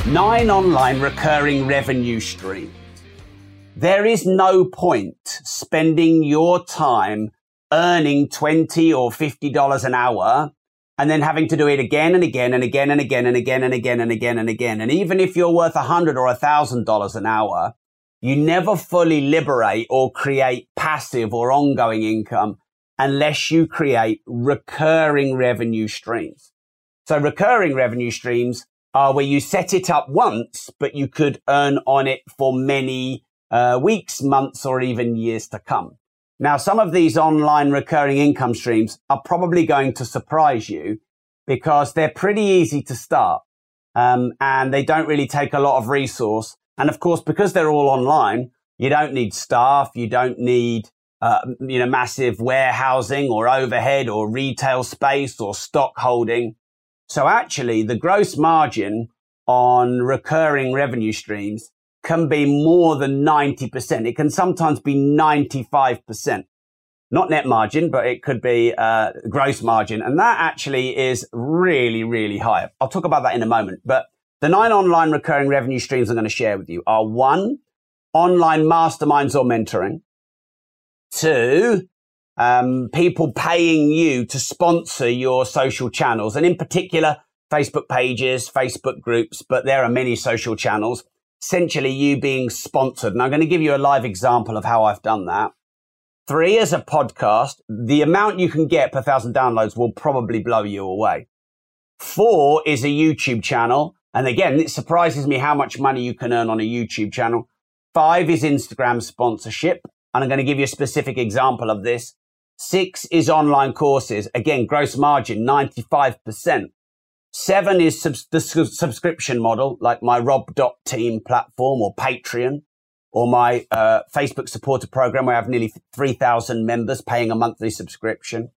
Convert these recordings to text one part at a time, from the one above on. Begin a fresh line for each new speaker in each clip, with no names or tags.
9 online recurring revenue streams. There is no point spending your time earning $20 or $50 an hour and then having to do it again and again and again and again and again and again and again and again. And even if you're worth $100 or $1,000 an hour, you never fully liberate or create passive or ongoing income unless you create recurring revenue streams. So recurring revenue streams are where you set it up once, but you could earn on it for many weeks, months, or even years to come. Now, some of these online recurring income streams are probably going to surprise you because they're pretty easy to start, and they don't really take a lot of resource. And of course, because they're all online, you don't need staff, you don't need massive warehousing or overhead or retail space or stock holding. So actually, the gross margin on recurring revenue streams can be more than 90%. It can sometimes be 95%. Not net margin, but it could be gross margin. And that actually is really, really high. I'll talk about that in a moment. But the 9 online recurring revenue streams I'm going to share with you are 1, online masterminds or mentoring. 2, people paying you to sponsor your social channels, and in particular, Facebook pages, Facebook groups, but there are many social channels, essentially you being sponsored. And I'm going to give you a live example of how I've done that. 3 is a podcast. The amount you can get per 1,000 downloads will probably blow you away. 4 is a YouTube channel. And again, it surprises me how much money you can earn on a YouTube channel. 5 is Instagram sponsorship. And I'm going to give you a specific example of this. 6 is online courses. Again, gross margin, 95%. 7 is the subscription model, like my Rob.team platform or Patreon, or my Facebook supporter program where I have nearly 3,000 members paying a monthly subscription.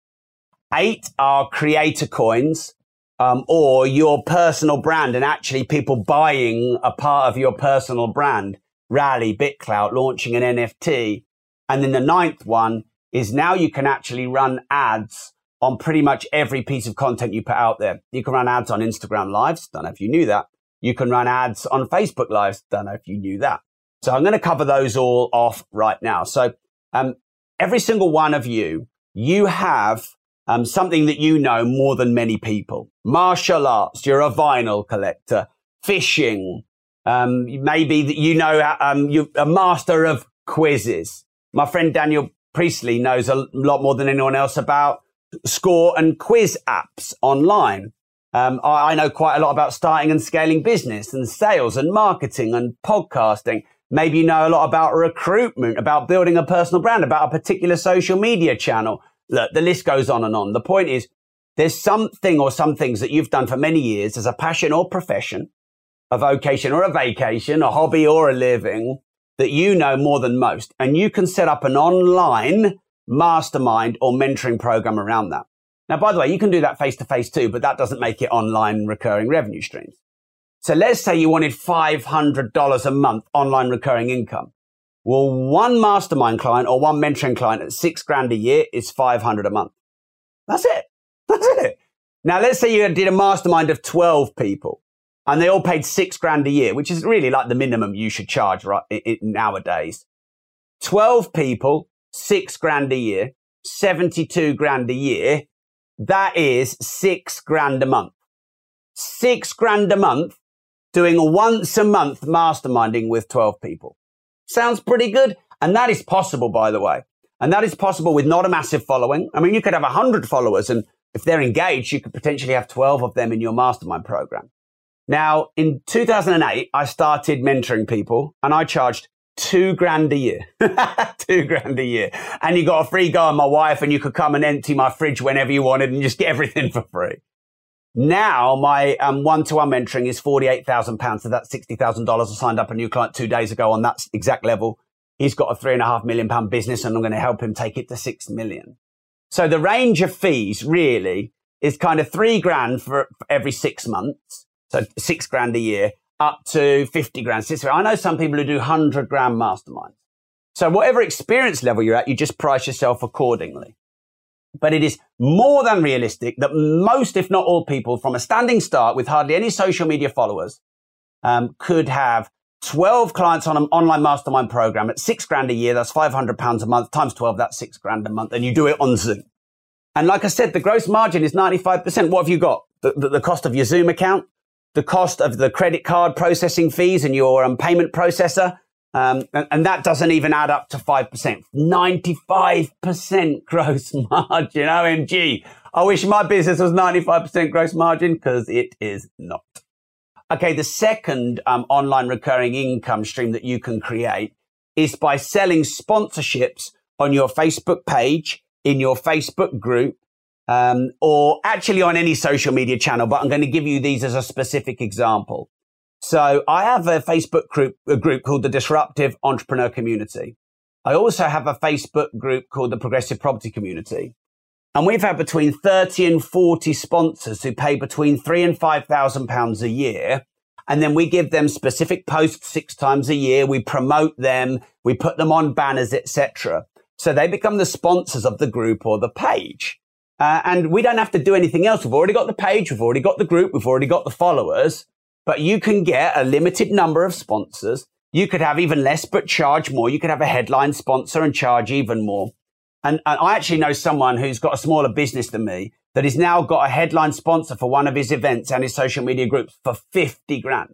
8 are creator coins, or your personal brand, and actually people buying a part of your personal brand. Rally, BitClout, launching an NFT. And then the 9th one is now you can actually run ads on pretty much every piece of content you put out there. You can run ads on Instagram Lives. Don't know if you knew that. You can run ads on Facebook Lives. Don't know if you knew that. So I'm going to cover those all off right now. So every single one of you have something that you know more than many people. Martial arts, you're a vinyl collector. Fishing, maybe that you're a master of quizzes. My friend Daniel Priestley knows a lot more than anyone else about score and quiz apps online. I know quite a lot about starting and scaling business and sales and marketing and podcasting. Maybe you know a lot about recruitment, about building a personal brand, about a particular social media channel. Look, the list goes on and on. The point is, there's something or some things that you've done for many years as a passion or profession, a vocation or a vacation, a hobby or a living, that you know more than most. And you can set up an online mastermind or mentoring program around that. Now, by the way, you can do that face-to-face too, but that doesn't make it online recurring revenue streams. So let's say you wanted $500 a month online recurring income. Well, one mastermind client or one mentoring client at $6,000 a year is $500 a month. That's it. That's it. Now, let's say you did a mastermind of 12 people and they all paid $6,000 a year, which is really like the minimum you should charge right nowadays. 12 people, $6,000 a year, $72,000 a year. That is $6,000 a month. $6,000 a month doing a once a month masterminding with 12 people. Sounds pretty good. And that is possible, by the way. And that is possible with not a massive following. I mean, you could have 100 followers, and if they're engaged, you could potentially have 12 of them in your mastermind program. Now, in 2008, I started mentoring people and I charged $2,000 a year. $2,000 a year. And you got a free go on my wife, and you could come and empty my fridge whenever you wanted and just get everything for free. Now, my one-to-one mentoring is £48,000. So that's $60,000. I signed up a new client 2 days ago on that exact level. He's got a £3.5 million business, and I'm going to help him take it to 6 million. So the range of fees really is kind of $3,000 for every 6 months. So $6,000 a year up to $50,000. I know some people who do $100,000 masterminds. So whatever experience level you're at, you just price yourself accordingly. But it is more than realistic that most, if not all people, from a standing start with hardly any social media followers, could have 12 clients on an online mastermind program at $6,000 a year. That's £500 a month times 12. That's $6,000 a month. And you do it on Zoom. And like I said, the gross margin is 95%. What have you got? The cost of your Zoom account, the cost of the credit card processing fees and your payment processor. And that doesn't even add up to 5%. 95% gross margin. OMG. I wish my business was 95% gross margin because it is not. Okay, the second online recurring income stream that you can create is by selling sponsorships on your Facebook page, in your Facebook group, or actually on any social media channel. But I'm going to give you these as a specific example. So I have a Facebook group called the Disruptive Entrepreneur Community. I also have a Facebook group called the Progressive Property Community. And we've had between 30 and 40 sponsors who pay between £3,000 and £5,000 a year. And then we give them specific posts 6 times a year. We promote them. We put them on banners, etc. So they become the sponsors of the group or the page. And we don't have to do anything else. We've already got the page. We've already got the group. We've already got the followers. But you can get a limited number of sponsors. You could have even less, but charge more. You could have a headline sponsor and charge even more. And I actually know someone who's got a smaller business than me that has now got a headline sponsor for one of his events and his social media groups for 50 grand,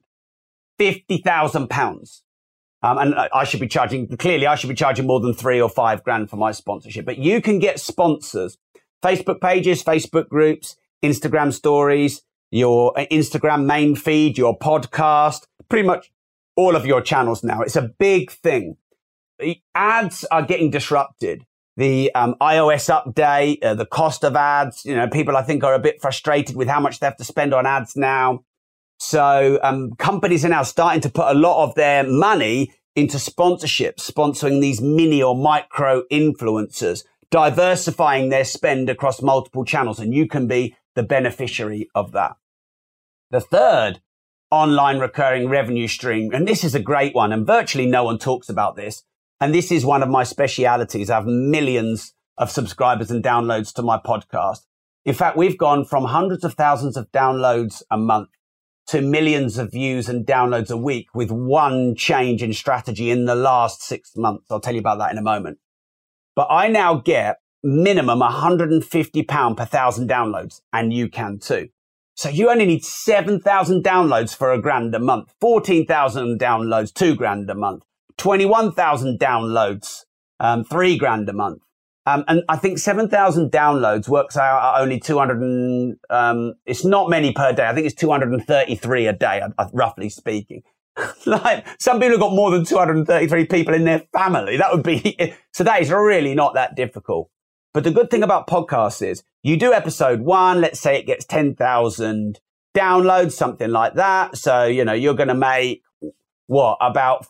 £50,000. And I should be charging more than 3 or 5 grand for my sponsorship. But you can get sponsors, Facebook pages, Facebook groups, Instagram stories, your Instagram main feed, your podcast, pretty much all of your channels now. It's a big thing. The ads are getting disrupted. The iOS update, the cost of ads, people I think are a bit frustrated with how much they have to spend on ads now. So companies are now starting to put a lot of their money into sponsorships, sponsoring these mini or micro influencers, diversifying their spend across multiple channels. And you can be the beneficiary of that. The third online recurring revenue stream, and this is a great one, and virtually no one talks about this. And this is one of my specialities. I have millions of subscribers and downloads to my podcast. In fact, we've gone from hundreds of thousands of downloads a month to millions of views and downloads a week with one change in strategy in the last 6 months. I'll tell you about that in a moment. But I now get minimum £150 per 1,000 downloads, and you can too. So you only need 7,000 downloads for £1,000 a month, 14,000 downloads, £2,000 a month. 21,000 downloads, £3,000 a month. And I think 7,000 downloads works out at only 200 it's not many per day. I think it's 233 a day, roughly speaking. Like some people have got more than 233 people in their family. That would be, so that is really not that difficult. But the good thing about podcasts is you do episode 1, let's say it gets 10,000 downloads, something like that. So, you're going to make about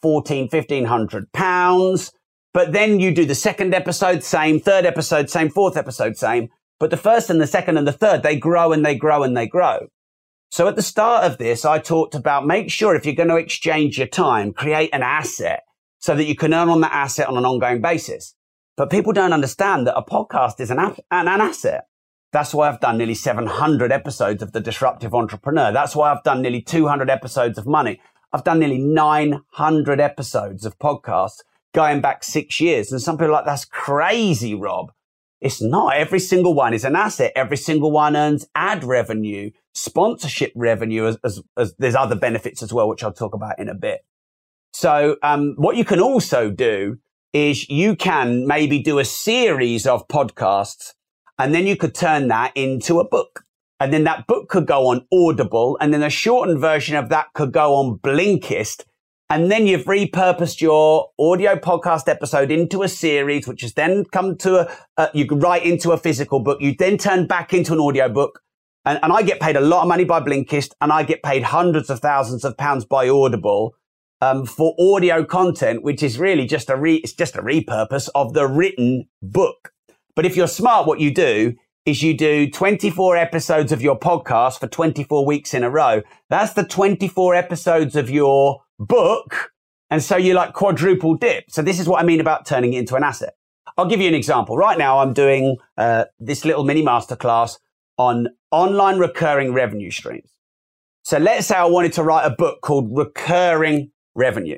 £1,500. But then you do the second episode, same, third episode, same, fourth episode, same. But the first and the second and the third, they grow and they grow and they grow. So at the start of this, I talked about make sure if you're going to exchange your time, create an asset so that you can earn on that asset on an ongoing basis. But people don't understand that a podcast is an asset. That's why I've done nearly 700 episodes of The Disruptive Entrepreneur. That's why I've done nearly 200 episodes of Money. I've done nearly 900 episodes of podcasts going back 6 years. And some people are like, that's crazy, Rob. It's not. Every single one is an asset. Every single one earns ad revenue, sponsorship revenue, as there's other benefits as well, which I'll talk about in a bit. So what you can also do is you can maybe do a series of podcasts, and then you could turn that into a book. And then that book could go on Audible, and then a shortened version of that could go on Blinkist. And then you've repurposed your audio podcast episode into a series, which has then come to you can write into a physical book. You then turn back into an audio book. And I get paid a lot of money by Blinkist, and I get paid hundreds of thousands of pounds by Audible for audio content, which is really just it's just a repurpose of the written book. But if you're smart, what you do is you do 24 episodes of your podcast for 24 weeks in a row. That's the 24 episodes of your book. And so you like quadruple dip. So this is what I mean about turning it into an asset. I'll give you an example. Right now, I'm doing this little mini masterclass on online recurring revenue streams. So let's say I wanted to write a book called Recurring Revenue.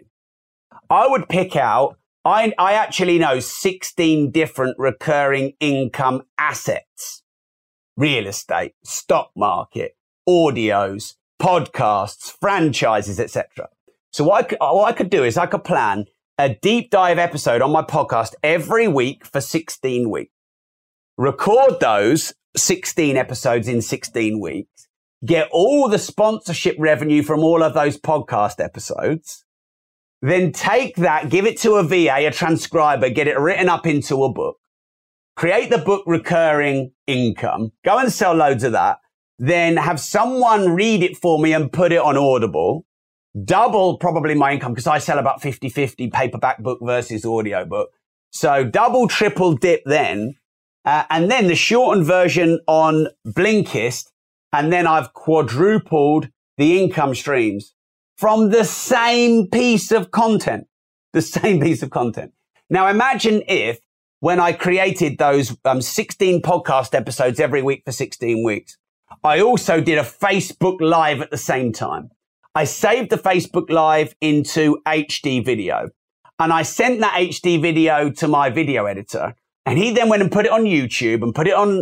I would pick out, I actually know 16 different recurring income assets: real estate, stock market, audios, podcasts, franchises, etc. So what I could do is I could plan a deep dive episode on my podcast every week for 16 weeks. Record those 16 episodes in 16 weeks. Get all the sponsorship revenue from all of those podcast episodes. Then take that, give it to a VA, a transcriber, get it written up into a book. Create the book Recurring Income. Go and sell loads of that. Then have someone read it for me and put it on Audible. Double probably my income because I sell about 50-50 paperback book versus audio book. So double, triple dip then. And then the shortened version on Blinkist. And then I've quadrupled the income streams from the same piece of content. The same piece of content. Now imagine if when I created those 16 podcast episodes every week for 16 weeks, I also did a Facebook Live at the same time. I saved the Facebook Live into HD video and I sent that HD video to my video editor, and he then went and put it on YouTube and put it on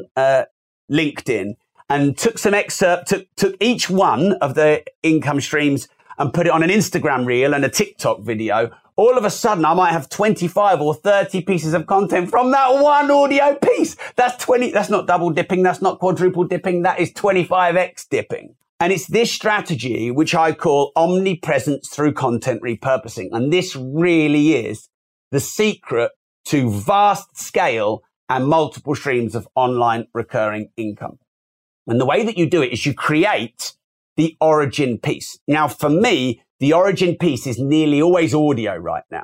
LinkedIn and took some excerpt, took each one of the income streams and put it on an Instagram reel and a TikTok video. All of a sudden, I might have 25 or 30 pieces of content from that one audio piece. That's 20. That's not double dipping. That's not quadruple dipping. That is 25x dipping. And it's this strategy, which I call omnipresence through content repurposing. And this really is the secret to vast scale and multiple streams of online recurring income. And the way that you do it is you create the origin piece. Now, for me, the origin piece is nearly always audio right now.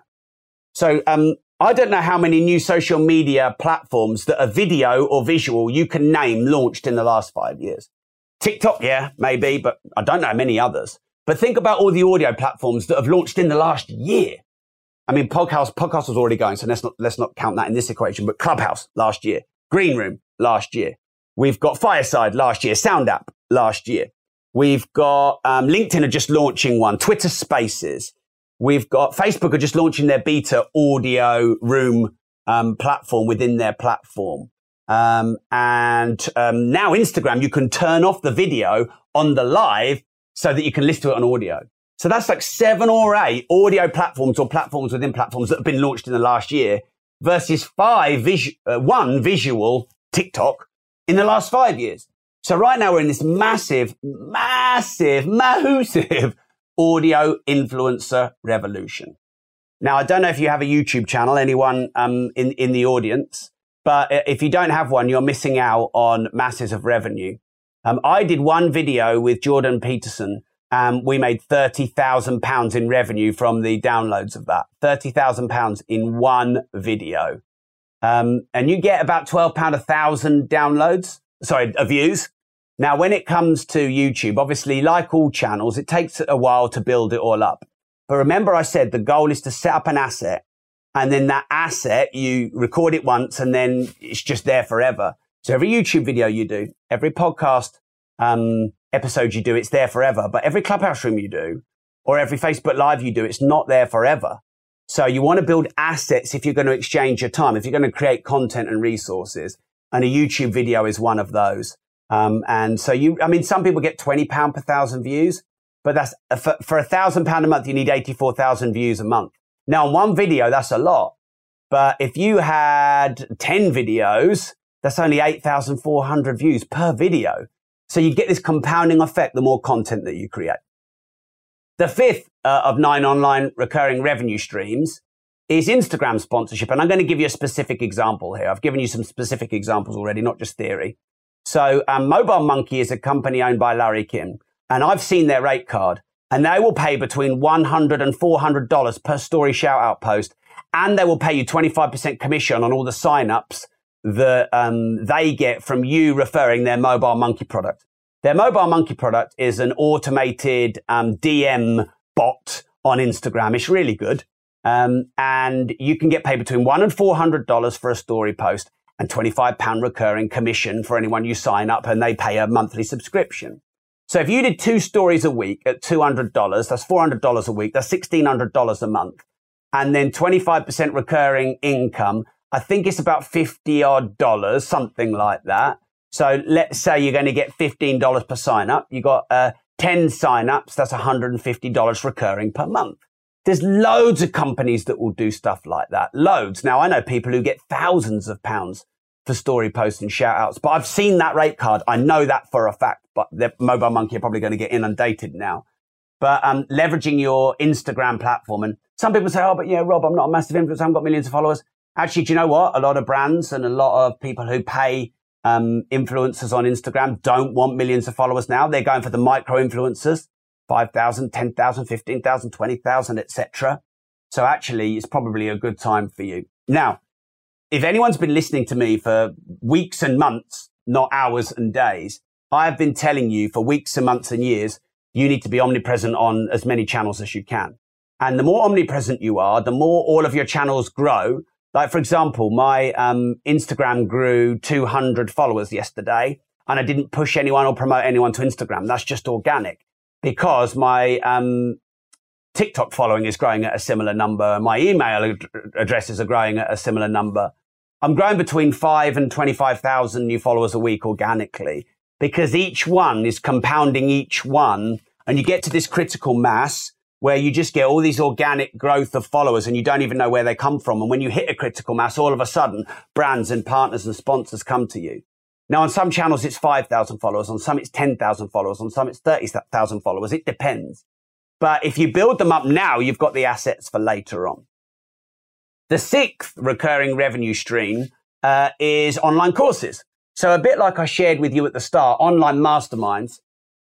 So I don't know how many new social media platforms that are video or visual you can name launched in the last 5 years. TikTok, yeah, maybe, but I don't know many others. But think about all the audio platforms that have launched in the last year. I mean, podcast was already going, so let's not count that in this equation. But Clubhouse last year, Green Room last year. We've got Fireside last year, Sound App last year. We've got LinkedIn are just launching one, Twitter Spaces. We've got Facebook are just launching their beta audio room platform within their platform. And now Instagram, you can turn off the video on the live so that you can listen to it on audio. So that's like 7 or 8 audio platforms or platforms within platforms that have been launched in the last year versus 1 visual TikTok in the last 5 years. So right now we're in this massive audio influencer revolution. Now, I don't know if you have a YouTube channel, anyone in the audience, but if you don't have one, you're missing out on masses of revenue. I did one video with Jordan Peterson. We made £30,000 in revenue from the downloads of that. £30,000 in one video. And you get about £12 a thousand views. Now, when it comes to YouTube, obviously, like all channels, it takes a while to build it all up. But remember I said the goal is to set up an asset, and then that asset, you record it once and then it's just there forever. So every YouTube video you do, every podcast episode you do, it's there forever. But every Clubhouse room you do, or every Facebook Live you do, it's not there forever. So you want to build assets if you're going to exchange your time, if you're going to create content and resources. And a YouTube video is one of those. And so some people get £20 per 1,000 views, but that's for £1,000 a month, you need 84,000 views a month. Now, on one video, that's a lot. But if you had 10 videos, that's only 8,400 views per video. So you get this compounding effect the more content that you create. The fifth of 9 online recurring revenue streams is Instagram sponsorship. And I'm going to give you a specific example here. I've given you some specific examples already, not just theory. So Mobile Monkey is a company owned by Larry Kim, and I've seen their rate card, and they will pay between $100 and $400 per story shout out post, and they will pay you 25% commission on all the signups that they get from you referring their Mobile Monkey product. Their Mobile Monkey product is an automated DM bot on Instagram. It's really good. And you can get paid between $100 and $400 for a story post and £25 recurring commission for anyone you sign up, and they pay a monthly subscription. So if you did 2 stories a week at $200, that's $400 a week. That's $1,600 a month. And then 25% recurring income. I think it's about $50 odd, something like that. So let's say you're going to get $15 per sign up. You got 10 sign ups. That's $150 recurring per month. There's loads of companies that will do stuff like that. Loads. Now I know people who get thousands of pounds for story posts and shout outs, but I've seen that rate card. I know that for a fact, but the Mobile Monkey are probably going to get inundated now. But leveraging your Instagram platform. And some people say, oh, but yeah, Rob, I'm not a massive influencer. I haven't got millions of followers. Actually, do you know what? A lot of brands and a lot of people who pay influencers on Instagram don't want millions of followers now. They're going for the micro influencers, 5,000, 10,000, 15,000, 20,000, etc. So actually, it's probably a good time for you. Now, if anyone's been listening to me for weeks and months, not hours and days, I've been telling you for weeks and months and years, you need to be omnipresent on as many channels as you can. And the more omnipresent you are, the more all of your channels grow. Like, for example, my Instagram grew 200 followers yesterday, and I didn't push anyone or promote anyone to Instagram. That's just organic, because my TikTok following is growing at a similar number. My email addresses are growing at a similar number. I'm growing between 5 and 25,000 new followers a week organically, because each one is compounding each one, and you get to this critical mass where you just get all these organic growth of followers and you don't even know where they come from. And when you hit a critical mass, all of a sudden, brands and partners and sponsors come to you. Now, on some channels, it's 5,000 followers. On some, it's 10,000 followers. On some, it's 30,000 followers. It depends. But if you build them up now, you've got the assets for later on. The 6th recurring revenue stream is online courses. So a bit like I shared with you at the start, online masterminds,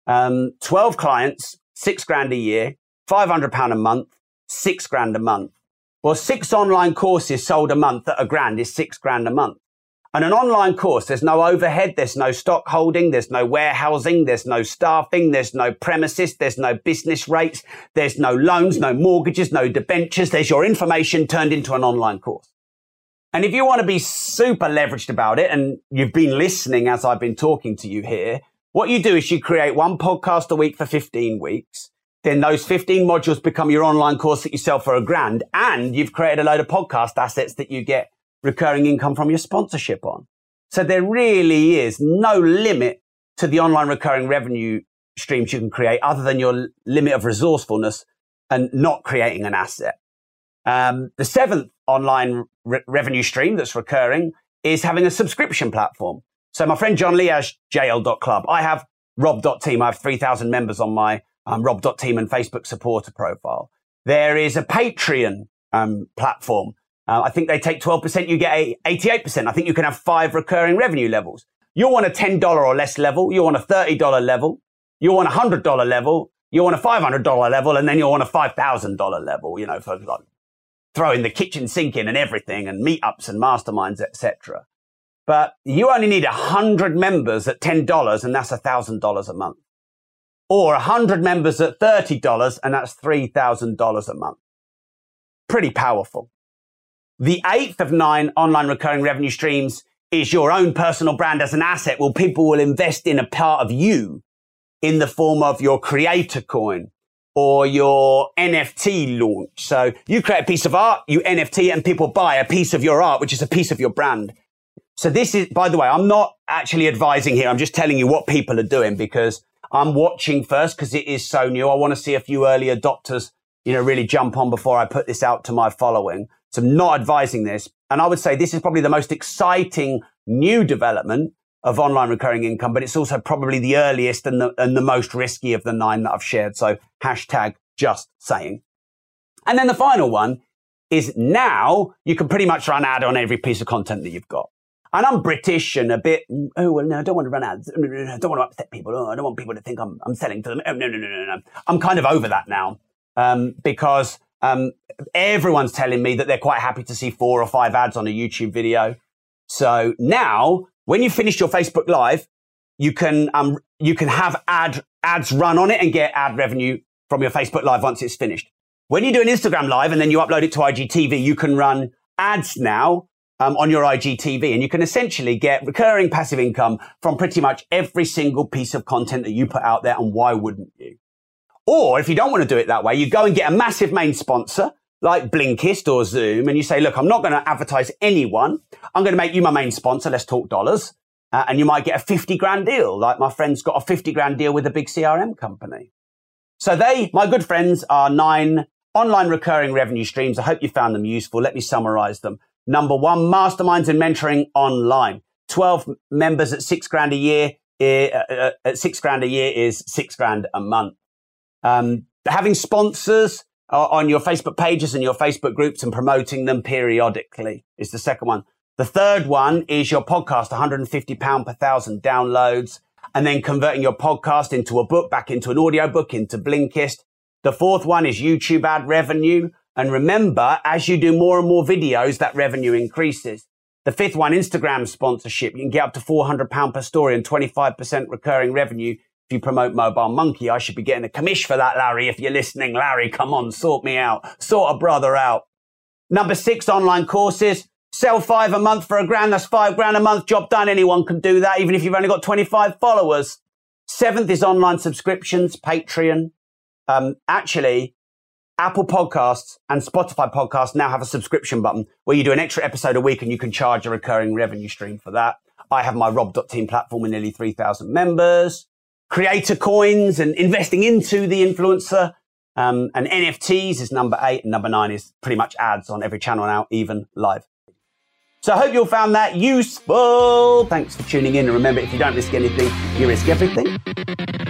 12 clients, $6,000 a year, £500 a month, $6,000 a month. Well, 6 online courses sold a month at $1,000 is $6,000 a month. And an online course, there's no overhead, there's no stock holding, there's no warehousing, there's no staffing, there's no premises, there's no business rates, there's no loans, no mortgages, no debentures. There's your information turned into an online course. And if you want to be super leveraged about it, and you've been listening as I've been talking to you here, what you do is you create 1 podcast a week for 15 weeks. Then those 15 modules become your online course that you sell for $1,000, and you've created a load of podcast assets that you get recurring income from your sponsorship on. So there really is no limit to the online recurring revenue streams you can create, other than your limit of resourcefulness and not creating an asset. The 7th online revenue stream that's recurring is having a subscription platform. So my friend John Lee has JL.club. I have Rob.team. I have 3,000 members on my Rob.team and Facebook supporter profile. There is a Patreon platform. I think they take 12%. You get 88%. I think you can have 5 recurring revenue levels. You want a $10 or less level. You want a $30 level. You want a $100 level. You want a $500 level. And then you want a $5,000 level, you know, for like throwing the kitchen sink in and everything, and meetups and masterminds, etc. But you only need 100 members at $10, and that's $1,000 a month. Or 100 members at $30, and that's $3,000 a month. Pretty powerful. The 8th of 9 online recurring revenue streams is your own personal brand as an asset. Well, people will invest in a part of you in the form of your creator coin or your NFT launch. So you create a piece of art, you NFT, and people buy a piece of your art, which is a piece of your brand. So this is, by the way, I'm not actually advising here. I'm just telling you what people are doing, because I'm watching first, because it is so new. I want to see a few early adopters, you know, really jump on before I put this out to my following. So I'm not advising this. And I would say this is probably the most exciting new development of online recurring income, but it's also probably the earliest and the most risky of the 9 that I've shared. So hashtag just saying. And then the final one is, now you can pretty much run ad on every piece of content that you've got. And I'm British and a bit, oh, well, no, I don't want to run ads. I don't want to upset people. Oh, I don't want people to think I'm selling to them. Oh, no. I'm kind of over that now, because everyone's telling me that they're quite happy to see 4 or 5 ads on a YouTube video. So now, when you finish your Facebook Live, you can have ads run on it and get ad revenue from your Facebook Live once it's finished. When you do an Instagram Live and then you upload it to IGTV, you can run ads now on your IGTV. And you can essentially get recurring passive income from pretty much every single piece of content that you put out there. And why wouldn't you? Or if you don't want to do it that way, you go and get a massive main sponsor like Blinkist or Zoom, and you say, look, I'm not going to advertise anyone. I'm going to make you my main sponsor. Let's talk dollars. And you might get a 50 grand deal. Like my friend's got a 50 grand deal with a big CRM company. So my good friends, are 9 online recurring revenue streams. I hope you found them useful. Let me summarize them. Number 1, masterminds and mentoring online. 12 members at 6 grand a year. At 6 grand a year is 6 grand a month. Having sponsors on your Facebook pages and your Facebook groups and promoting them periodically is the second one. The third one is your podcast, £150 per 1,000 downloads, and then converting your podcast into a book, back into an audio book, into Blinkist. The fourth one is YouTube ad revenue. And remember, as you do more and more videos, that revenue increases. The fifth one, Instagram sponsorship. You can get up to £400 per story and 25% recurring revenue if you promote Mobile Monkey. I should be getting a commish for that, Larry. If you're listening, Larry, come on, sort me out. Sort a brother out. Number 6, online courses. Sell 5 a month for £1,000. That's 5 grand a month. Job done. Anyone can do that, even if you've only got 25 followers. 7th is online subscriptions, Patreon. Actually, Apple Podcasts and Spotify Podcasts now have a subscription button where you do an extra episode a week and you can charge a recurring revenue stream for that. I have my Rob.team platform with nearly 3,000 members. Creator coins and investing into the influencer. And NFTs is number 8. And number 9 is pretty much ads on every channel now, even live. So I hope you all found that useful. Thanks for tuning in. And remember, if you don't risk anything, you risk everything.